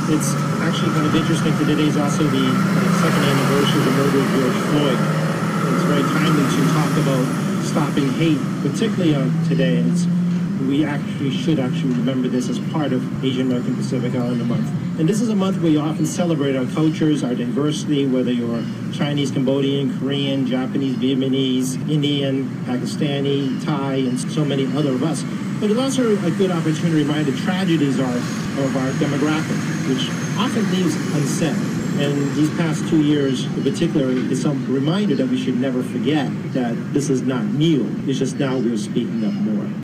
It's actually kind of interesting that today is also the second anniversary of the murder of George Floyd. It's very timely to talk about stopping hate, particularly today. And we should remember this as part of Asian American Pacific Islander Month. And this is a month where you often celebrate our cultures, our diversity, whether you're Chinese, Cambodian, Korean, Japanese, Vietnamese, Indian, Pakistani, Thai, and so many other of us. But it's also a good opportunity to remind the tragedies of our demographic, which often leaves unsaid. And these past 2 years in particular is some reminder that we should never forget that this is not new. It's just now we're speaking up more.